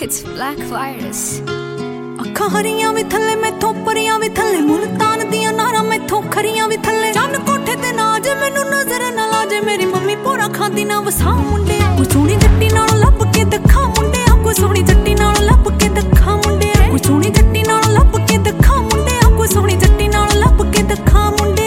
It's Black Virus. ਅੱਖਾਂ ਹਰੀਆਂ ਵੀ ਥੱਲੇ ਮੈਥੋਂ ਪਰੀਆਂ ਵੀ ਥੱਲੇ ਮੁਲਤਾਨ ਦੀਆਂ ਨਾਰਾਂ ਮੈਥੋਂ ਖਰੀਆਂ ਵੀ ਥੱਲੇ ਚੰਨ ਕੋਠੇ ਤੇ ਨਾ ਜੇ ਮੈਨੂੰ ਨਜ਼ਰ ਨਾ ਲਾ ਜੇ ਮੇਰੀ ਮੰਮੀ ਪੂਰਾ ਖਾਂਦੀ ਨਾ ਵਸਾ ਮੁੰਡਿਆ ਕੋਈ ਸੋਹਣੀ ਜੱਟੀ ਨਾਲੋਂ ਲੱਭ ਕੇ ਦਿਖਾ ਮੁੰਡਿਆ ਕੋਈ ਸੋਹਣੀ ਜੱਟੀ ਨਾਲੋਂ ਲੱਭ ਕੇ ਦਿਖਾ ਮੁੰਡਿਆ ਕੋਈ ਸੋਹਣੀ ਜੱਟੀ ਨਾਲੋਂ ਲੱਭ ਕੇ ਦਿਖਾ ਮੁੰਡਿਆ ਕੋਈ ਸੋਹਣੀ ਜੱਟੀ ਨਾਲੋਂ ਲੱਭ ਕੇ ਦਿਖਾ ਮੁੰਡਿਆ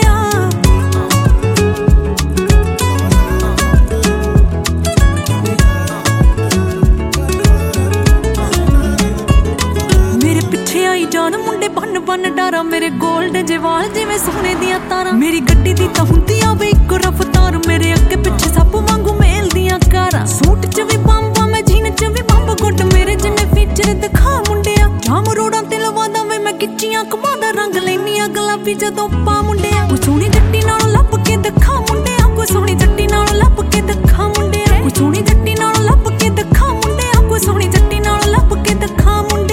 ਜਾਨ ਮੁੰਡੇ ਬੰਨ ਬੰਨ ਡਾਰਾ ਮੇਰੇ 골ਡ ਜੇ ਵਾਲ ਜਿਵੇਂ ਸੋਨੇ ਦੀਆਂ ਤਾਰਾਂ ਮੇਰੀ ਗੱਡੀ ਦੀ ਤਾਂ ਹੁੰਦੀ ਆ ਵੇ ਇੱਕ ਰਫਤਾਰ ਮੇਰੇ ਅੱਗੇ ਪਿੱਛੇ ਸੱਪ ਵਾਂਗੂ ਮੇਲ ਦੀਆਂ ਕਾਰਾਂ ਸੂਟ 'ਚ ਵੀ ਬੰਬਾ ਮੈਂ ਜੀਨ 'ਚ ਵੀ ਬੰਬ ਗੁੱਟ ਮੇਰੇ ਜਿੰਨੇ ਫੀਚਰ ਦਿਖਾ ਮੁੰਡਿਆ ਜਾਮ ਰੋਡਾਂ ਤੇ ਲਵਾਦਾ ਵੇ ਮੈਂ ਕਿੱਚੀਆਂ ਕਮਾਦਾ ਰੰਗ ਲੈਨੀਆਂ ਗੁਲਾਬੀ ਜਦੋਂ ਪਾ ਮੁੰਡਿਆ ਕੋਈ ਸੋਹਣੀ ਜੱਟੀ ਨਾਲੋਂ ਲੱਭ ਕੇ ਦਿਖਾ ਮੁੰਡਿਆ ਕੋਈ ਸੋਹਣੀ ਜੱਟੀ ਨਾਲੋਂ ਲੱਭ ਕੇ ਦਿਖਾ ਮੁੰਡਿਆ ਕੋਈ ਸੋਹਣੀ ਜੱਟੀ ਨਾਲੋਂ ਲੱਭ ਕੇ ਦਿਖਾ ਮੁੰਡਿਆ ਕੋਈ ਸੋਹਣੀ ਜੱਟੀ ਨਾਲੋਂ ਲੱਭ ਕੇ ਦਿਖਾ ਮੁੰਡਿਆ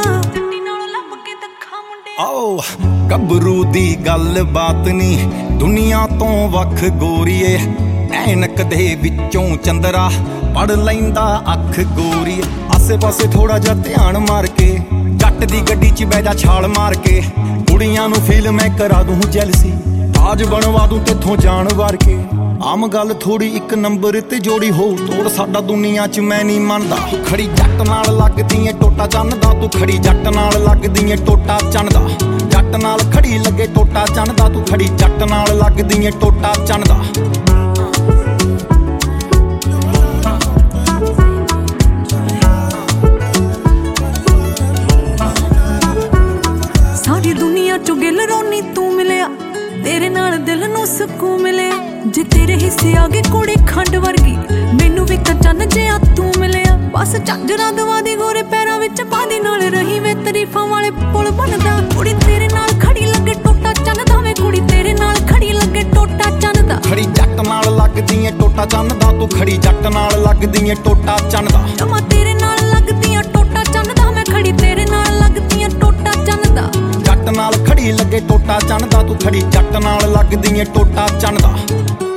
ਆਓ ਗੱਭਰੂ ਦੀ ਗੱਲ ਬਾਤ ਨੀ ਦੁਨੀਆ ਤੋਂ ਵੱਖ ਗੋਰੀਏ ਐਨਕ ਦੇ ਵਿੱਚੋਂ ਚੰਦਰਾ ਪੜ ਲੈਂਦਾ ਅੱਖ ਗੋਰੀਏ ਆਸੇ ਪਾਸੇ ਥੋੜਾ ਜਿਹਾ ਧਿਆਨ ਮਾਰ ਕੇ ਜੱਟ ਦੀ ਗੱਡੀ 'ਚ ਬਹਿ ਜਾ ਛਾਲ ਮਾਰ ਕੇ ਕੁੜੀਆਂ ਨੂੰ ਫੀਲ ਮੈਂ ਕਰਾ ਦੂੰ ਜੈਲਸੀ ਤਾਜ ਬਣਵਾ ਦੂੰ ਤੇਥੋਂ ਜਾਣ ਵਾਰ ਕੇ ਆਮ ਗੱਲ ਥੋੜੀ ਇੱਕ ਨੰਬਰ ਤੇ ਜੋੜੀ ਹੋ ਤੋੜ ਸਾਡਾ ਦੁਨੀਆ 'ਚ ਮੈਂ ਨਹੀਂ ਮੰਨਦਾ ਤੂੰ ਖੜੀ ਜੱਟ ਨਾਲ ਲੱਗਦੀ ਏ ਟੋਟਾ ਚੰਨਦਾ ਤੂੰ ਖੜੀ ਜੱਟ ਨਾਲ ਲੱਗਦੀ ਏ ਟੋਟਾ ਚੰਨਦਾ ਜੱਟ ਨਾਲ ਖੜੀ ਲੱਗੇ ਟੋਟਾ ਚੰਨਦਾ ਤੂੰ ਖੜੀ ਜੱਟ ਨਾਲ ਲੱਗਦੀ ਏ ਟੋਟਾ ਚੰਨਦਾ ਸਾਰੀ ਦੁਨੀਆ 'ਚੋਂ ਗਿਲ ਰੋਣੀ ਤੂੰ ਮਿਲਿਆ ਤੇਰੇ ਨਾਲ ਦਿਲ ਨੂੰ ਸਕੂਨ ਮਿਲਿਆ ਜੇ ਤੇਰੇ ਹਿੱਸੇ ਆ ਗਏ ਕੁੜੀ ਖੰਡ ਵਰਗੀ ਮੈਨੂੰ ਵੀ ਚੰਨ ਜਿਹਾ ਤੂੰ ਮਿਲਿਆ ਬਸ ਝਾਂਜਰਾਂ ਦਵਾ ਦੀ ਗੋਰੇ ਪੈਰਾਂ ਵਿੱਚ ਬਾਦੀ ਨਾਲ ਰਹੀ ਵੇ ਤਾਰੀਫਾਂ ਵਾਲੇ ਪੁਲ ਬਣਦਾ ਕੁੜੀ ਤੇਰੇ ਨਾਲ ਖੜੀ ਲੱਗੇ ਟੋਟਾ ਚੰਨਦਾ ਵੇ ਕੁੜੀ ਤੇਰੇ ਨਾਲ ਖੜੀ ਲੱਗੇ ਟੋਟਾ ਚੰਨਦਾ ਖੜੀ ਜੱਟ ਨਾਲ ਲੱਗਦੀ ਏ ਟੋਟਾ ਚੰਨਦਾ ਤੂੰ ਖੜੀ ਜੱਟ ਨਾਲ ਲੱਗਦੀ ਏ ਟੋਟਾ ਚੰਨਦਾ ਜਮਾ ਤੇਰੇ ਨਾਲ ਲੱਗਦੀ ਏ ਟੋਟਾ ਚੰਨਦਾ ਮੈਂ ਖੜੀ ਤੇਰੇ ਨਾਲ ਲੱਗਦੀ ਏ ਟੋਟਾ ਚੰਨਦਾ ਜੱਟ ਨਾਲ ਖੜੀ ਲੱਗੇ ਟੋਟਾ ਚੰਨਦਾ ਤੂੰ ਖੜੀ ਜੱਟ ਨਾਲ ਲੱਗਦੀ ਏ ਟੋਟਾ ਚੰਨਦਾ